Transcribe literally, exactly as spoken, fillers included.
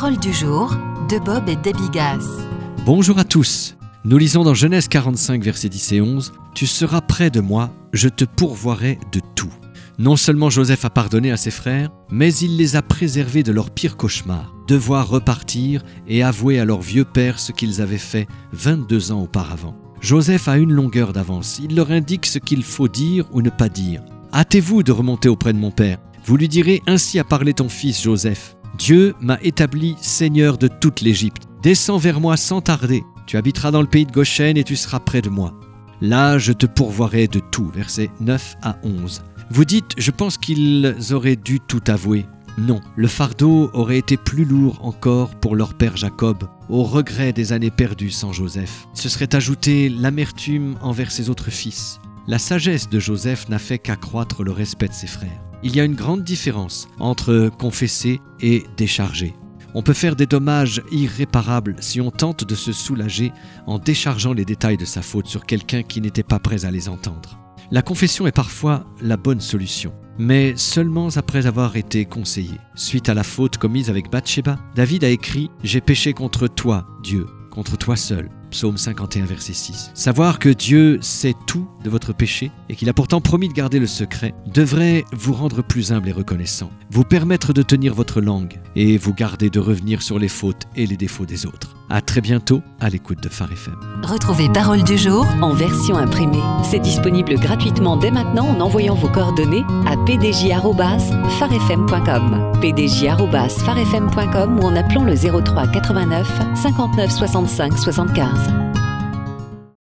Parole du jour de Bob et Debbie Gass. Bonjour à tous. Nous lisons dans Genèse quarante-cinq, versets dix et onze. « Tu seras près de moi, je te pourvoirai de tout. » Non seulement Joseph a pardonné à ses frères, mais il les a préservés de leur pire cauchemar, devoir repartir et avouer à leur vieux père ce qu'ils avaient fait vingt-deux ans auparavant. Joseph a une longueur d'avance. Il leur indique ce qu'il faut dire ou ne pas dire. « Hâtez-vous de remonter auprès de mon père. Vous lui direz, ainsi a parlé ton fils Joseph. Dieu m'a établi seigneur de toute l'Égypte. Descends vers moi sans tarder. Tu habiteras dans le pays de Goshen et tu seras près de moi. Là, je te pourvoirai de tout. » Versets neuf à onze. Vous dites, je pense qu'ils auraient dû tout avouer. Non, le fardeau aurait été plus lourd encore pour leur père Jacob, au regret des années perdues sans Joseph. Se serait ajouté l'amertume envers ses autres fils. La sagesse de Joseph n'a fait qu'accroître le respect de ses frères. Il y a une grande différence entre confesser et décharger. On peut faire des dommages irréparables si on tente de se soulager en déchargeant les détails de sa faute sur quelqu'un qui n'était pas prêt à les entendre. La confession est parfois la bonne solution, mais seulement après avoir été conseillé. Suite à la faute commise avec Bathsheba, David a écrit « J'ai péché contre toi, Dieu, contre toi seul ». Psaume cinquante et un, verset six. Savoir que Dieu sait tout de votre péché et qu'il a pourtant promis de garder le secret devrait vous rendre plus humble et reconnaissant, vous permettre de tenir votre langue et vous garder de revenir sur les fautes et les défauts des autres. À très bientôt à l'écoute de Phare F M. Retrouvez Parole du jour en version imprimée. C'est disponible gratuitement dès maintenant en envoyant vos coordonnées à p d j arobase phare f m point com, p d j arobase phare f m point com ou en appelant le zéro trois quatre-vingt-neuf cinquante-neuf soixante-cinq soixante-quinze.